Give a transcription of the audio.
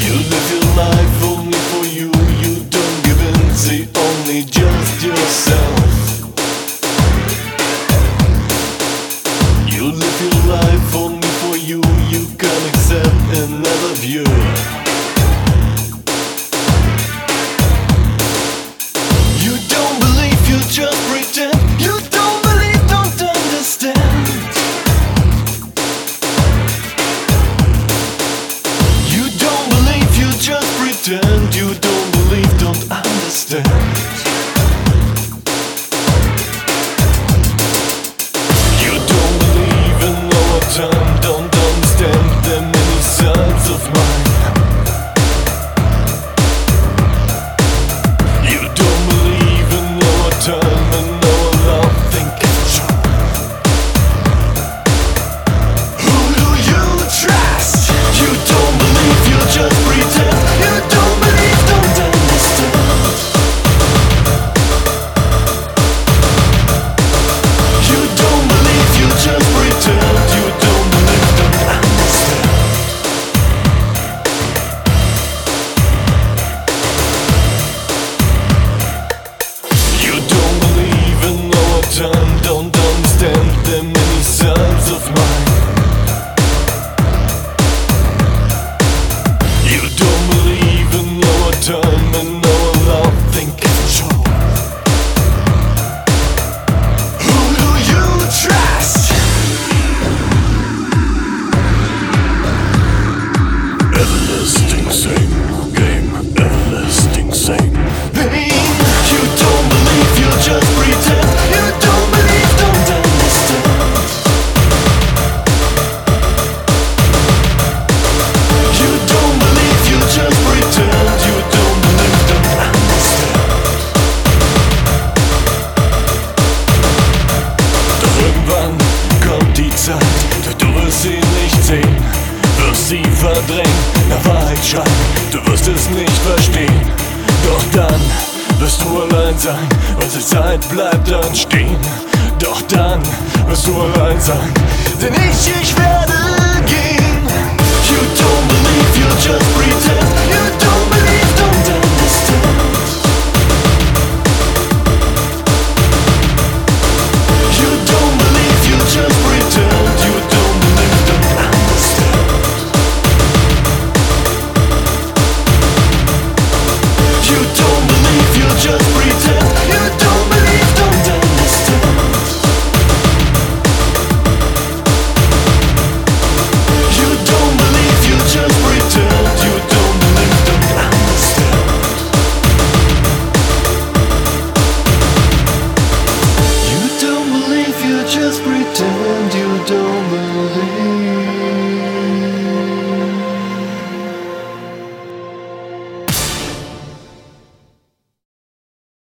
You live your life only for you. You don't give in, see only just yourself. You live your life only for you. You can't accept another view. You don't believe, you just pretend. You don't believe, don't understand. You don't believe, you just pretend. You don't believe, don't understand. You don't believe in our time, don't understand the many sides of mine. You don't believe in our time and our love, think it's true. Who do you trust? You don't believe, you just pretend. You don't believe, don't understand. You don't believe, you just pretend. You don't believe, don't understand. You don't believe in our time, don't understand the many sides of mine. You don't believe in our time and our love, think it's true. Who do you trust? Everlasting same game, everlasting same pain. You don't believe, you just pretend. You don't believe, don't understand. You don't believe, you just pretend. You don't believe, don't understand. Doch irgendwann kommt die Zeit, doch du wirst sie nicht sehen, wirst sie verdrängen, nach Wahrheit schreien, du wirst es nicht verstehen. Doch dann wirst du allein sein und die Zeit bleibt dann stehen. Doch dann wirst du allein sein, denn ich werde gehen. You don't believe, you just pretend. You don't believe, don't understand. You don't believe, you just pretend. You don't believe, don't understand. You don't believe, you just pretend. You don't believe, don't understand. You don't believe, you just pretend. You don't believe, don't understand. You don't believe, you just pretend. You